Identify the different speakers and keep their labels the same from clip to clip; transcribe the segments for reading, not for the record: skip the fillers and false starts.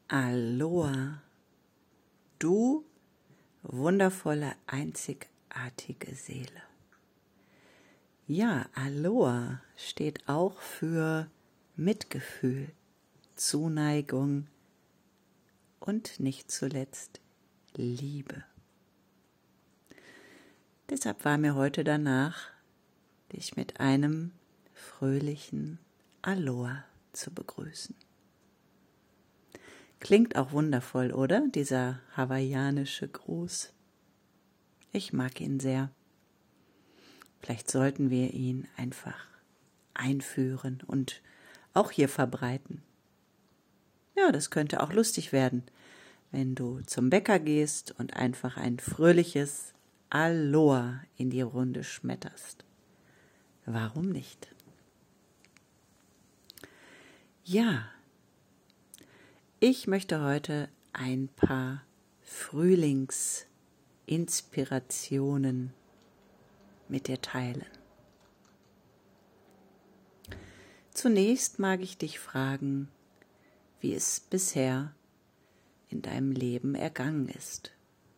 Speaker 1: Aloha, du wundervolle, einzigartige Seele. Ja, Aloha steht auch für Mitgefühl, Zuneigung und nicht zuletzt Liebe. Deshalb war mir heute danach, dich mit einem fröhlichen Aloha zu begrüßen. Klingt auch wundervoll, oder? Dieser hawaiianische Gruß. Ich mag ihn sehr. Vielleicht sollten wir ihn einfach einführen und auch hier verbreiten. Ja, das könnte auch lustig werden, wenn du zum Bäcker gehst und einfach ein fröhliches Aloha in die Runde schmetterst. Warum nicht? Ja, ich möchte heute ein paar Frühlingsinspirationen mit dir teilen. Zunächst mag ich dich fragen, wie es bisher in deinem Leben ergangen ist.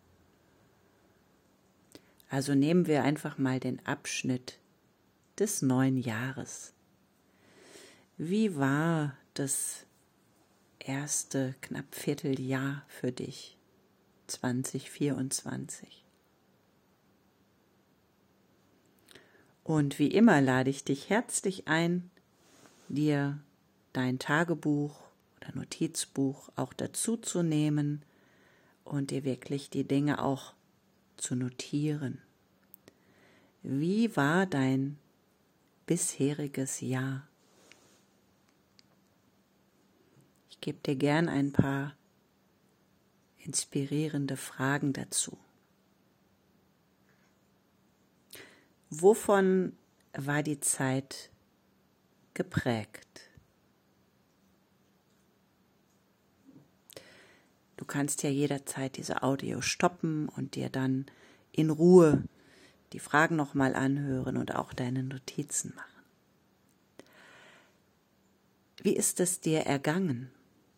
Speaker 1: Also nehmen wir einfach mal den Abschnitt des neuen Jahres. Wie war das erste knapp Vierteljahr für dich, 2024? Und wie immer lade ich dich herzlich ein, dir dein Tagebuch oder Notizbuch auch dazu zu nehmen und dir wirklich die Dinge auch zu notieren. Wie war dein bisheriges Jahr? Ich gebe dir gern ein paar inspirierende Fragen dazu. Wovon war die Zeit geprägt? Du kannst ja jederzeit diese Audio stoppen und dir dann in Ruhe die Fragen nochmal anhören und auch deine Notizen machen. Wie ist es dir ergangen?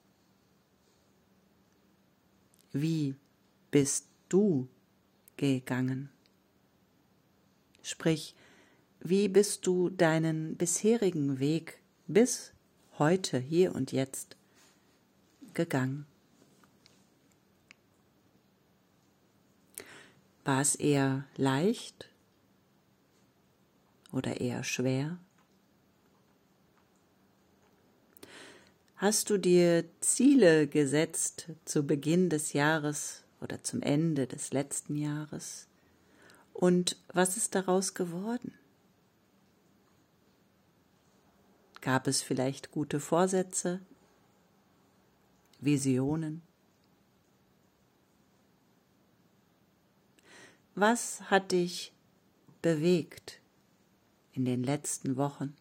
Speaker 1: Wie bist du gegangen? Sprich, wie bist du deinen bisherigen Weg bis heute, hier und jetzt gegangen? War es eher leicht oder eher schwer? Hast du dir Ziele gesetzt zu Beginn des Jahres oder zum Ende des letzten Jahres? Und was ist daraus geworden? Gab es vielleicht gute Vorsätze, Visionen? Was hat dich bewegt in den letzten Wochen?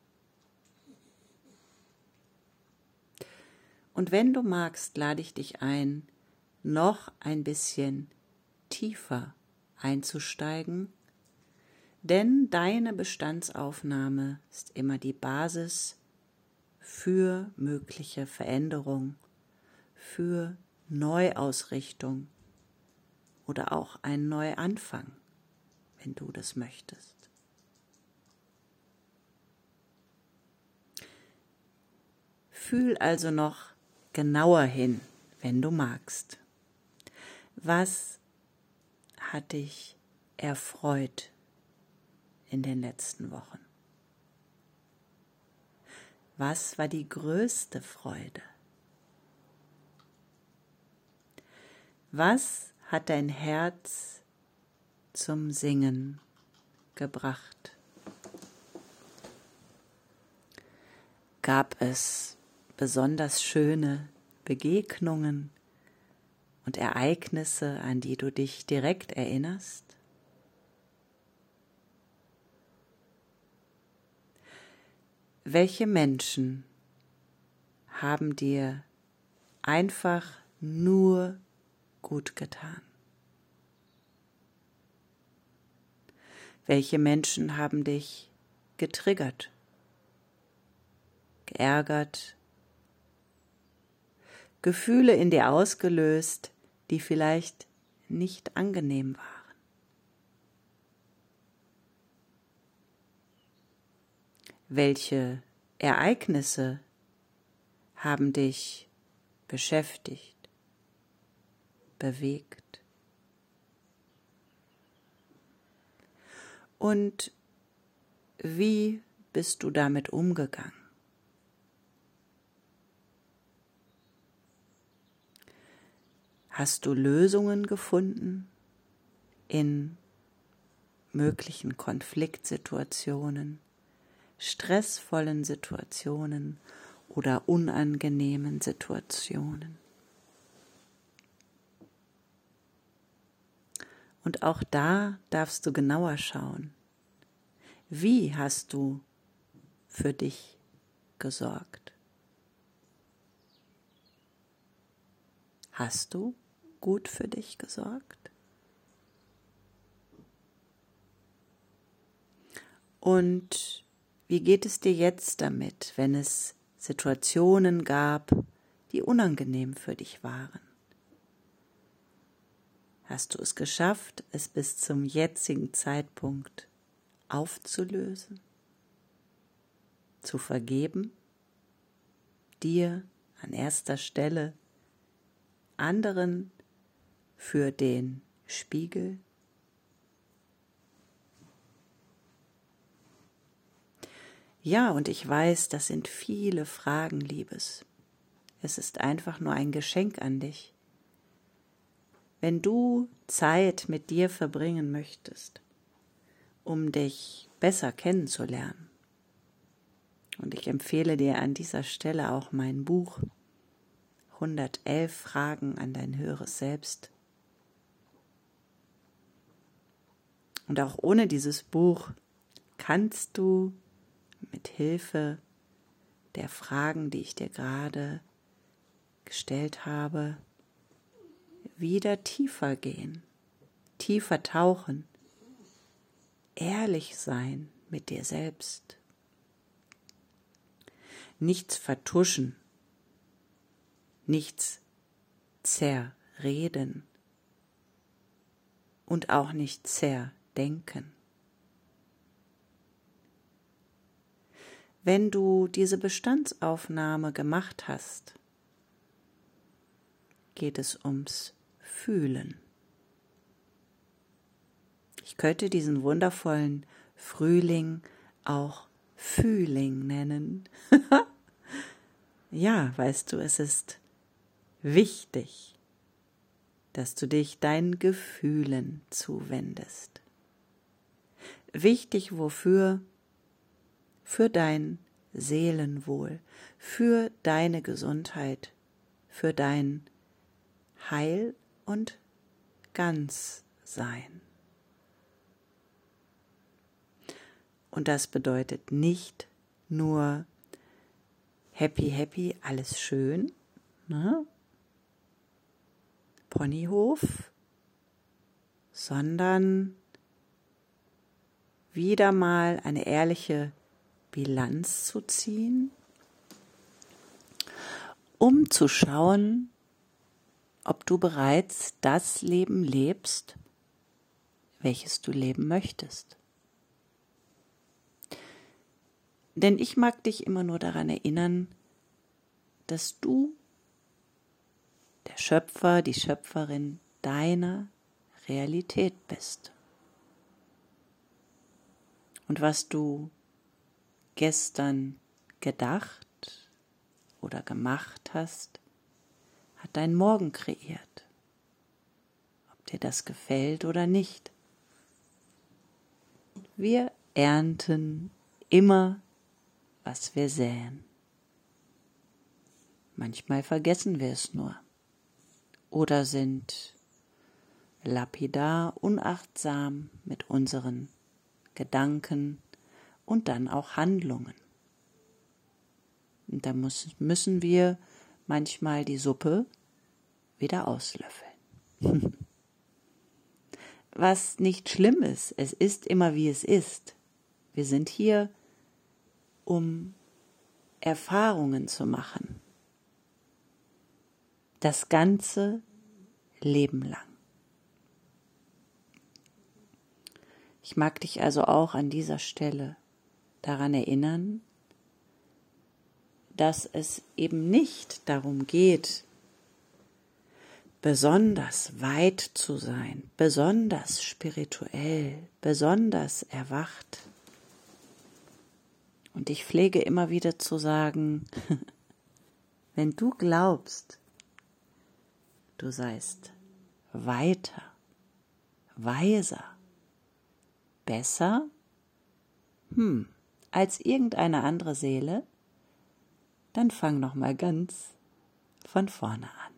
Speaker 1: Und wenn du magst, lade ich dich ein, noch ein bisschen tiefer einzusteigen, denn deine Bestandsaufnahme ist immer die Basis für mögliche Veränderung, für Neuausrichtung oder auch einen Neuanfang, wenn du das möchtest. Fühl also noch genauer hin, wenn du magst. Was hat dich erfreut in den letzten Wochen? Was war die größte Freude? Was hat dein Herz zum Singen gebracht? Gab es besonders schöne Begegnungen und Ereignisse, an die du dich direkt erinnerst? Welche Menschen haben dir einfach nur gut getan? Welche Menschen haben dich getriggert, geärgert, Gefühle in dir ausgelöst, die vielleicht nicht angenehm waren. Welche Ereignisse haben dich beschäftigt, bewegt? Und wie bist du damit umgegangen? Hast du Lösungen gefunden in möglichen Konfliktsituationen, stressvollen Situationen oder unangenehmen Situationen? Und auch da darfst du genauer schauen. Wie hast du für dich gesorgt? Hast du gut für dich gesorgt? Und wie geht es dir jetzt damit, wenn es Situationen gab, die unangenehm für dich waren? Hast du es geschafft, es bis zum jetzigen Zeitpunkt aufzulösen, zu vergeben, dir an erster Stelle, anderen für den Spiegel? Ja, und ich weiß, das sind viele Fragen, Liebes. Es ist einfach nur ein Geschenk an dich. Wenn du Zeit mit dir verbringen möchtest, um dich besser kennenzulernen, und ich empfehle dir an dieser Stelle auch mein Buch 111 Fragen an dein höheres Selbst. Und auch ohne dieses Buch kannst du mit Hilfe der Fragen, die ich dir gerade gestellt habe, wieder tiefer gehen, tiefer tauchen, ehrlich sein mit dir selbst. Nichts vertuschen, nichts zerreden und auch nicht zerdenken. Wenn du diese Bestandsaufnahme gemacht hast, geht es ums Fühlen. Ich könnte diesen wundervollen Frühling auch Fühling nennen. Ja, weißt du, es ist wichtig, dass du dich deinen Gefühlen zuwendest. Wichtig wofür? Für dein Seelenwohl, für deine Gesundheit, für dein Heil und Ganzsein. Und das bedeutet nicht nur happy, happy, alles schön, ne? Ponyhof, sondern wieder mal eine ehrliche Bilanz zu ziehen, um zu schauen, ob du bereits das Leben lebst, welches du leben möchtest. Denn ich mag dich immer nur daran erinnern, dass du der Schöpfer, die Schöpferin deiner Realität bist. Und was du gestern gedacht oder gemacht hast, hat dein Morgen kreiert. Ob dir das gefällt oder nicht. Wir ernten immer, was wir säen. Manchmal vergessen wir es nur oder sind lapidar, unachtsam mit unseren Gedanken und dann auch Handlungen. Und da müssen wir manchmal die Suppe wieder auslöffeln. Was nicht schlimm ist, es ist immer wie es ist. Wir sind hier, um Erfahrungen zu machen. das ganze Leben lang. Ich mag dich also auch an dieser Stelle daran erinnern, dass es eben nicht darum geht, besonders weit zu sein, besonders spirituell, besonders erwacht. Und ich pflege immer wieder zu sagen, wenn du glaubst, du seist weiter, weiser, besser, als irgendeine andere Seele, dann fang noch mal ganz von vorne an.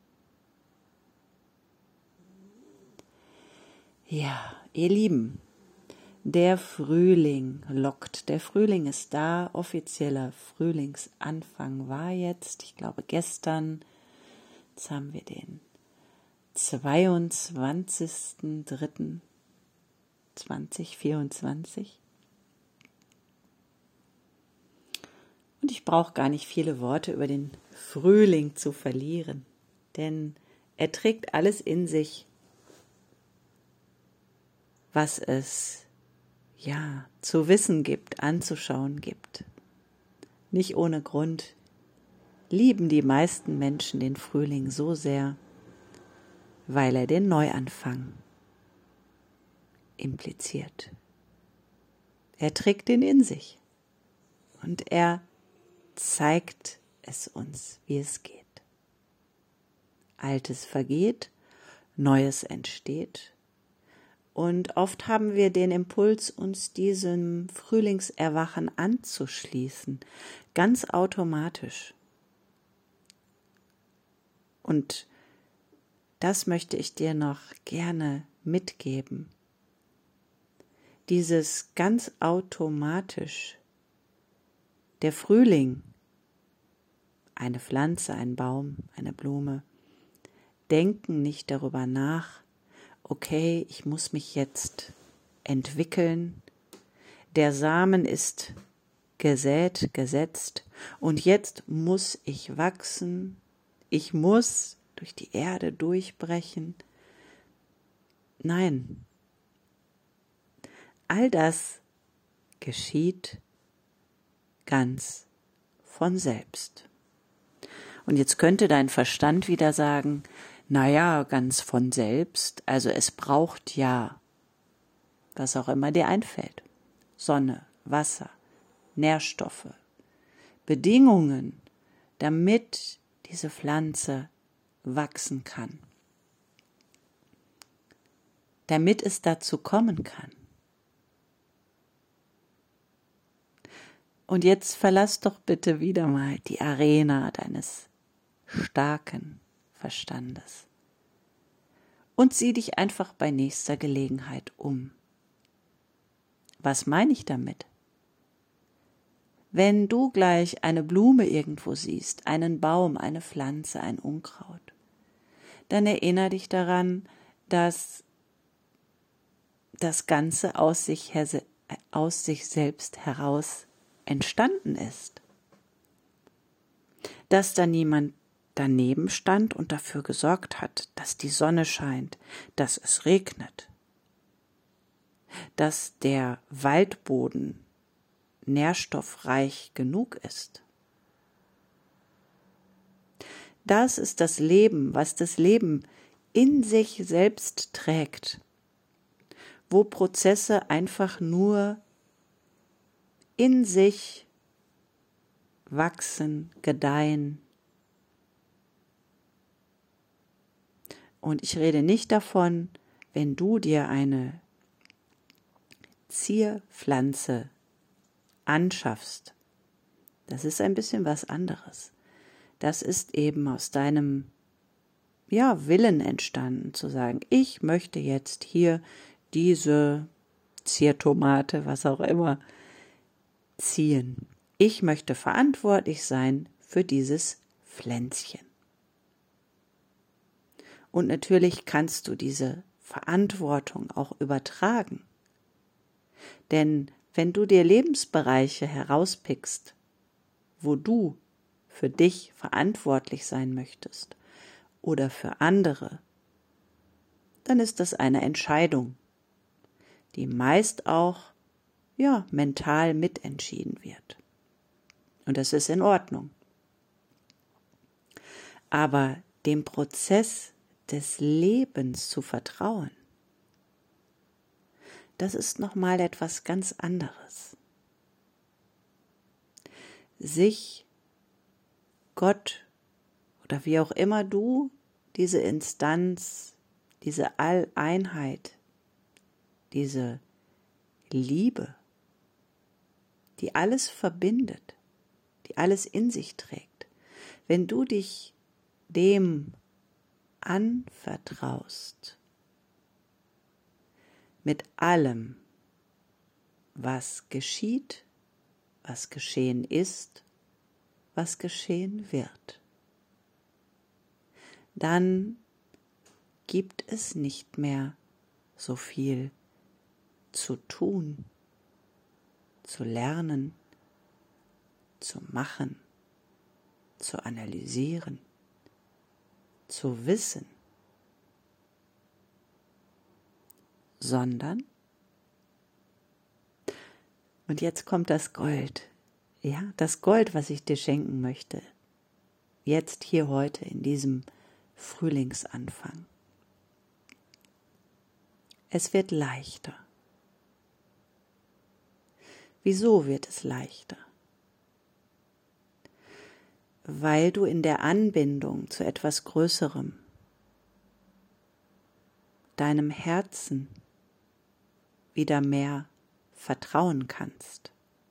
Speaker 1: Ja, ihr Lieben, der Frühling lockt. Der Frühling ist da. Offizieller Frühlingsanfang war jetzt, ich glaube gestern. Jetzt haben wir den 22.03.2024. Und ich brauche gar nicht viele Worte über den Frühling zu verlieren, denn er trägt alles in sich, was es zu wissen gibt, anzuschauen gibt. Nicht ohne Grund lieben die meisten Menschen den Frühling so sehr, weil er den Neuanfang impliziert. Er trägt ihn in sich und er zeigt es uns, wie es geht. Altes vergeht, Neues entsteht. Und oft haben wir den Impuls, uns diesem Frühlingserwachen anzuschließen, ganz automatisch. Und das möchte ich dir noch gerne mitgeben. Dieses ganz automatisch, der Frühling, eine Pflanze, ein Baum, eine Blume, denken nicht darüber nach, okay, ich muss mich jetzt entwickeln, der Samen ist gesät, gesetzt und jetzt muss ich wachsen, ich muss durch die Erde durchbrechen. Nein, all das geschieht ganz von selbst. Und jetzt könnte dein Verstand wieder sagen, naja, ganz von selbst, also es braucht ja, was auch immer dir einfällt, Sonne, Wasser, Nährstoffe, Bedingungen, damit diese Pflanze wachsen kann, damit es dazu kommen kann. Und jetzt verlass doch bitte wieder mal die Arena deines starken Verstandes und sieh dich einfach bei nächster Gelegenheit um. Was meine ich damit? Wenn du gleich eine Blume irgendwo siehst, einen Baum, eine Pflanze, ein Unkraut, dann erinnere dich daran, dass das Ganze aus sich selbst heraus entstanden ist. Dass da niemand daneben stand und dafür gesorgt hat, dass die Sonne scheint, dass es regnet, dass der Waldboden nährstoffreich genug ist. Das ist das Leben, was das Leben in sich selbst trägt, wo Prozesse einfach nur in sich wachsen, gedeihen. Und ich rede nicht davon, wenn du dir eine Zierpflanze anschaffst. Das ist ein bisschen was anderes. Das ist eben aus deinem Willen entstanden, zu sagen, ich möchte jetzt hier diese Ziertomate, was auch immer, ziehen. Ich möchte verantwortlich sein für dieses Pflänzchen. Und natürlich kannst du diese Verantwortung auch übertragen. Denn wenn du dir Lebensbereiche herauspickst, wo du für dich verantwortlich sein möchtest, oder für andere, dann ist das eine Entscheidung, die meist auch, mental mitentschieden wird. Und das ist in Ordnung. Aber dem Prozess des Lebens zu vertrauen, das ist nochmal etwas ganz anderes. Sich, Gott oder wie auch immer du diese Instanz, diese Alleinheit, diese Liebe, die alles verbindet, die alles in sich trägt, wenn du dich dem anvertraust, mit allem, was geschieht, was geschehen ist, was geschehen wird, dann gibt es nicht mehr so viel zu tun, zu lernen, zu machen, zu analysieren, zu wissen, sondern, und jetzt kommt das Gold, das Gold, was ich dir schenken möchte, jetzt hier heute in diesem Frühlingsanfang. Es wird leichter. Wieso wird es leichter? Weil du in der Anbindung zu etwas Größerem, deinem Herzen, wieder mehr vertrauen kannst.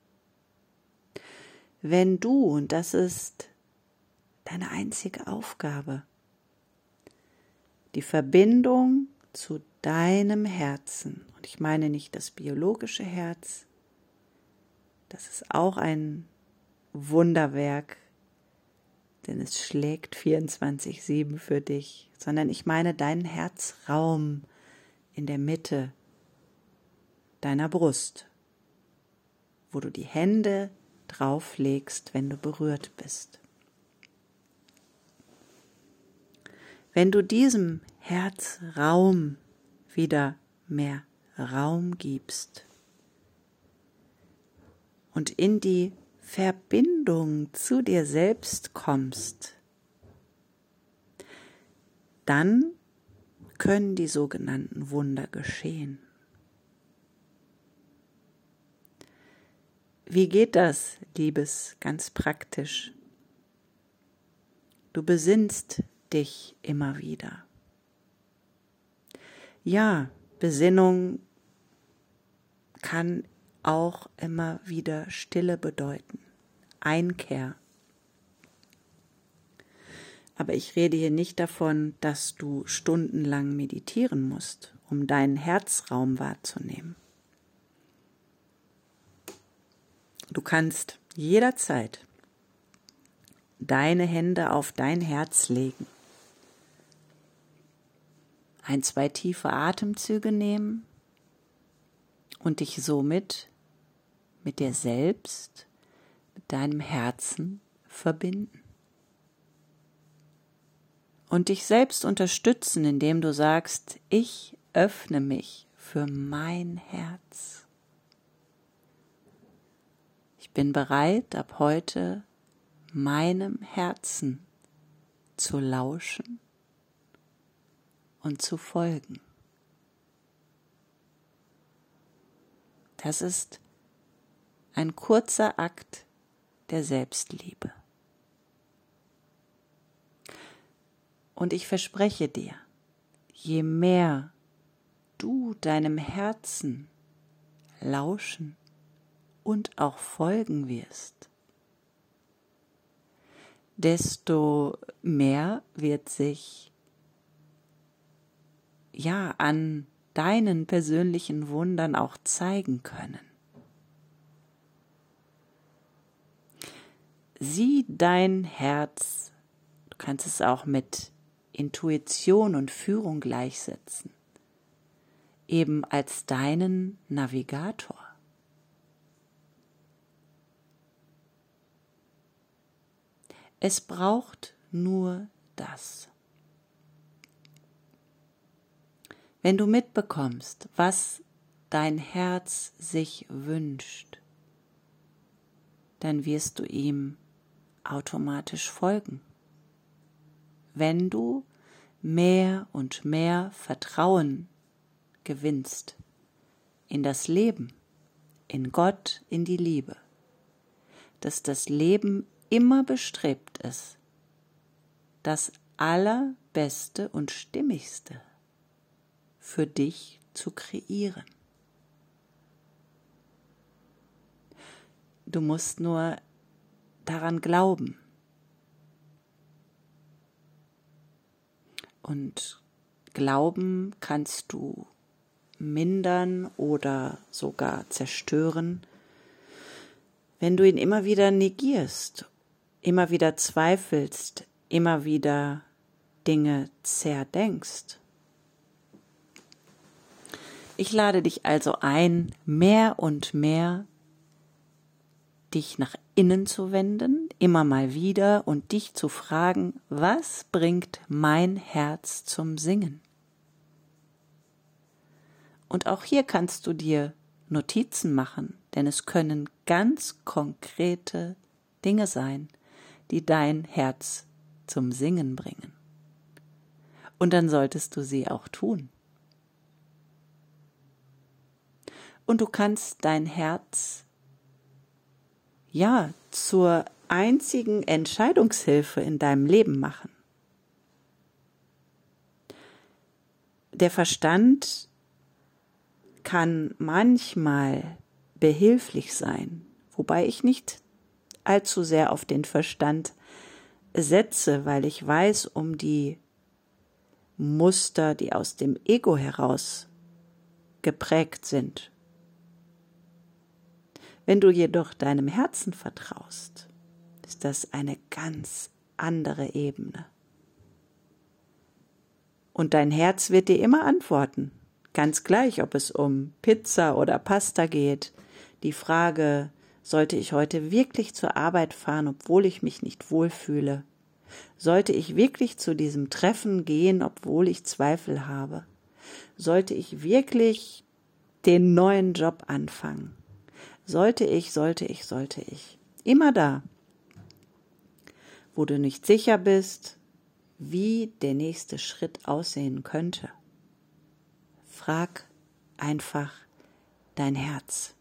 Speaker 1: Wenn du, und das ist deine einzige Aufgabe, die Verbindung zu deinem Herzen, und ich meine nicht das biologische Herz, das ist auch ein Wunderwerk, denn es schlägt 24/7 für dich, sondern ich meine deinen Herzraum in der Mitte deiner Brust, wo du die Hände drauf legst, wenn du berührt bist. Wenn du diesem Herzraum wieder mehr Raum gibst und in die Verbindung zu dir selbst kommst, dann können die sogenannten Wunder geschehen. Wie geht das, Liebes, ganz praktisch? Du besinnst dich immer wieder. Ja, Besinnung kann auch immer wieder Stille bedeuten, Einkehr. Aber ich rede hier nicht davon, dass du stundenlang meditieren musst, um deinen Herzraum wahrzunehmen. Du kannst jederzeit deine Hände auf dein Herz legen, 1, 2 tiefe Atemzüge nehmen und dich somit mit dir selbst, mit deinem Herzen verbinden. Und dich selbst unterstützen, indem du sagst, ich öffne mich für mein Herz. Ich bin bereit, ab heute meinem Herzen zu lauschen und zu folgen. Das ist ein kurzer Akt der Selbstliebe. Und ich verspreche dir, je mehr du deinem Herzen lauschen und auch folgen wirst, desto mehr wird sich an deinen persönlichen Wundern auch zeigen können. Sieh dein Herz, du kannst es auch mit Intuition und Führung gleichsetzen, eben als deinen Navigator. Es braucht nur das. Wenn du mitbekommst, was dein Herz sich wünscht, dann wirst du ihm automatisch folgen. Wenn du mehr und mehr Vertrauen gewinnst in das Leben, in Gott, in die Liebe, dass das Leben immer bestrebt ist, das Allerbeste und Stimmigste für dich zu kreieren. Du musst nur daran glauben. Und Glauben kannst du mindern oder sogar zerstören, wenn du ihn immer wieder negierst, immer wieder zweifelst, immer wieder Dinge zerdenkst. Ich lade dich also ein, mehr und mehr dich nach innen zu wenden, immer mal wieder, und dich zu fragen, was bringt mein Herz zum Singen? Und auch hier kannst du dir Notizen machen, denn es können ganz konkrete Dinge sein, die dein Herz zum Singen bringen. Und dann solltest du sie auch tun. Und du kannst dein Herz zur einzigen Entscheidungshilfe in deinem Leben machen. Der Verstand kann manchmal behilflich sein, wobei ich nicht allzu sehr auf den Verstand setze, weil ich weiß um die Muster, die aus dem Ego heraus geprägt sind. Wenn du jedoch deinem Herzen vertraust, ist das eine ganz andere Ebene. Und dein Herz wird dir immer antworten, ganz gleich, ob es um Pizza oder Pasta geht. Die Frage, sollte ich heute wirklich zur Arbeit fahren, obwohl ich mich nicht wohlfühle? Sollte ich wirklich zu diesem Treffen gehen, obwohl ich Zweifel habe? Sollte ich wirklich den neuen Job anfangen? Sollte ich. Immer da, wo du nicht sicher bist, wie der nächste Schritt aussehen könnte. Frag einfach dein Herz.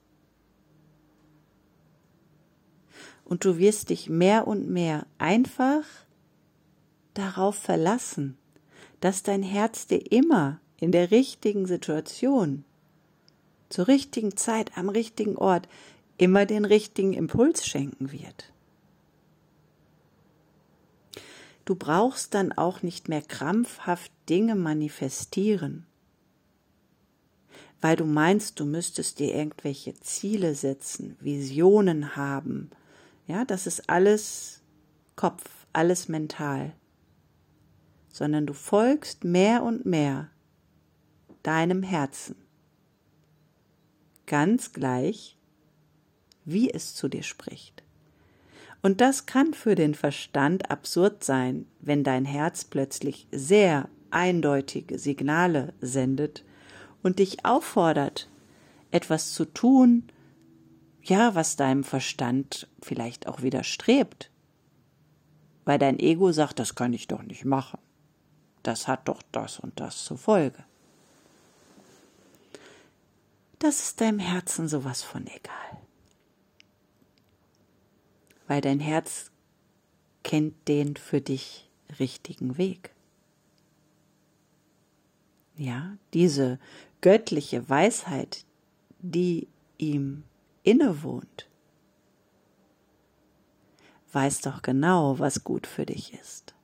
Speaker 1: Und du wirst dich mehr und mehr einfach darauf verlassen, dass dein Herz dir immer in der richtigen Situation, zur richtigen Zeit, am richtigen Ort, immer den richtigen Impuls schenken wird. Du brauchst dann auch nicht mehr krampfhaft Dinge manifestieren, weil du meinst, du müsstest dir irgendwelche Ziele setzen, Visionen haben. Ja, das ist alles Kopf, alles mental. Sondern du folgst mehr und mehr deinem Herzen. Ganz gleich, wie es zu dir spricht. Und das kann für den Verstand absurd sein, wenn dein Herz plötzlich sehr eindeutige Signale sendet und dich auffordert, etwas zu tun, was deinem Verstand vielleicht auch widerstrebt. Weil dein Ego sagt, das kann ich doch nicht machen. Das hat doch das und das zur Folge. Das ist deinem Herzen sowas von egal. Weil dein Herz kennt den für dich richtigen Weg. Ja, diese göttliche Weisheit, die ihm innewohnt, weiß doch genau, was gut für dich ist.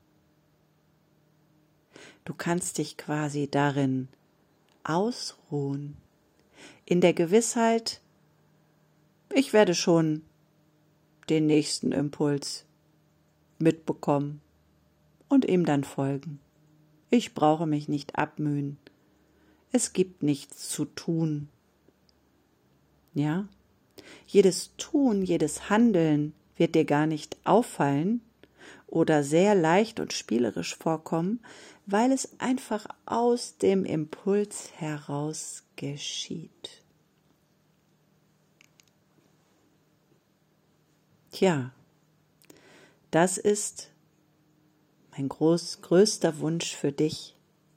Speaker 1: Du kannst dich quasi darin ausruhen, in der Gewissheit, ich werde schon den nächsten Impuls mitbekommen und ihm dann folgen. Ich brauche mich nicht abmühen. Es gibt nichts zu tun. Ja? Jedes Tun, jedes Handeln wird dir gar nicht auffallen oder sehr leicht und spielerisch vorkommen, weil es einfach aus dem Impuls heraus geschieht. Tja, das ist mein größter Wunsch für dich,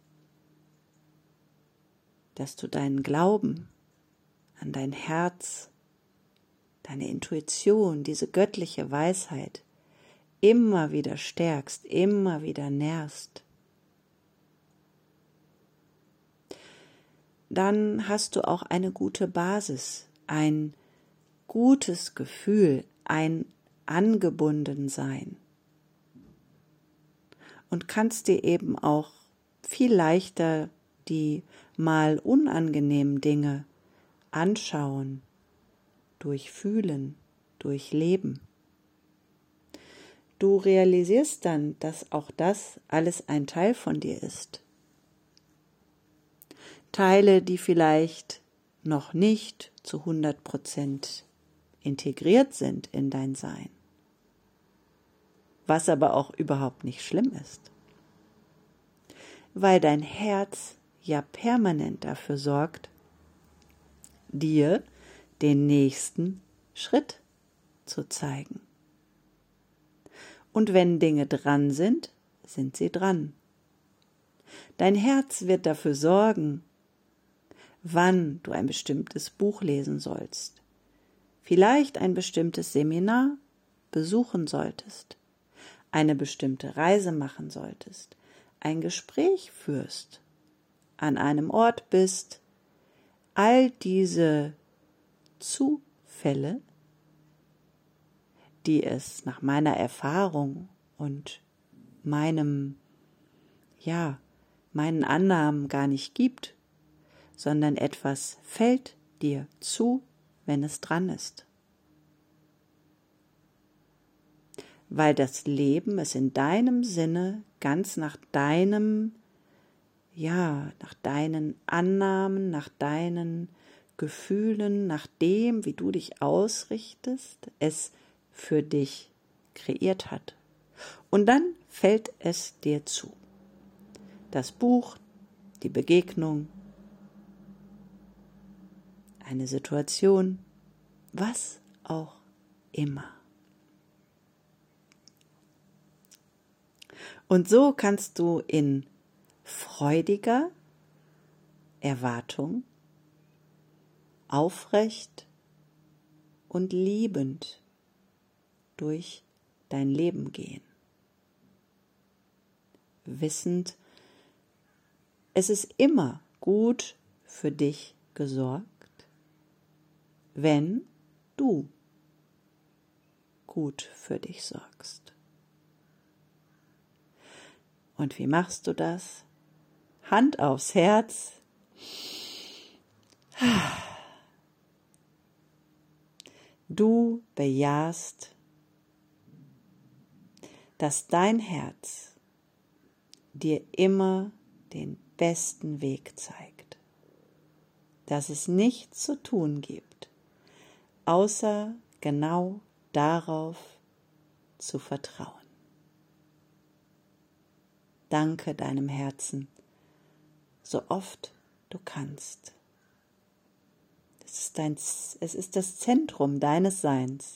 Speaker 1: dass du deinen Glauben an dein Herz, deine Intuition, diese göttliche Weisheit immer wieder stärkst, immer wieder nährst. Dann hast du auch eine gute Basis, ein gutes Gefühl, ein Angebundensein und kannst dir eben auch viel leichter die mal unangenehmen Dinge anschauen, durchfühlen, durchleben. Du realisierst dann, dass auch das alles ein Teil von dir ist. Teile, die vielleicht noch nicht zu 100% integriert sind in dein Sein, was aber auch überhaupt nicht schlimm ist, weil dein Herz ja permanent dafür sorgt, dir den nächsten Schritt zu zeigen. Und wenn Dinge dran sind, sind sie dran. Dein Herz wird dafür sorgen, wann du ein bestimmtes Buch lesen sollst, vielleicht ein bestimmtes Seminar besuchen solltest, eine bestimmte Reise machen solltest, ein Gespräch führst, an einem Ort bist. All diese Zufälle, die es nach meiner Erfahrung und meinen Annahmen gar nicht gibt, sondern etwas fällt dir zu, wenn es dran ist. Weil das Leben es in deinem Sinne ganz nach deinen Annahmen, nach deinen Gefühlen, nach dem, wie du dich ausrichtest, es für dich kreiert hat. Und dann fällt es dir zu. Das Buch, die Begegnung, eine Situation, was auch immer. Und so kannst du in freudiger Erwartung, aufrecht und liebend durch dein Leben gehen. Wissend, es ist immer gut für dich gesorgt, wenn du gut für dich sorgst. Und wie machst du das? Hand aufs Herz. Du bejahst, dass dein Herz dir immer den besten Weg zeigt, dass es nichts zu tun gibt, außer genau darauf zu vertrauen. Danke deinem Herzen, so oft du kannst. Es ist das Zentrum deines Seins.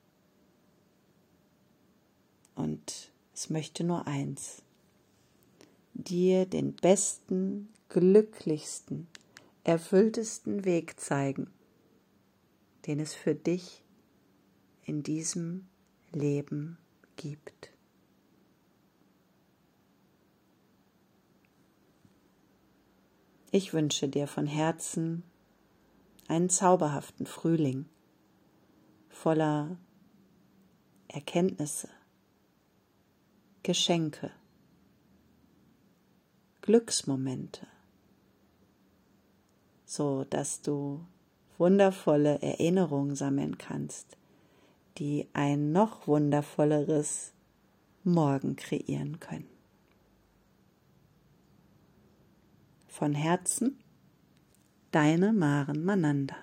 Speaker 1: Und es möchte nur eins: dir den besten, glücklichsten, erfülltesten Weg zeigen, den es für dich in diesem Leben gibt. Ich wünsche dir von Herzen einen zauberhaften Frühling voller Erkenntnisse, Geschenke, Glücksmomente, so dass du wundervolle Erinnerungen sammeln kannst, die ein noch wundervolleres Morgen kreieren können. Von Herzen, deine Maren Mananda.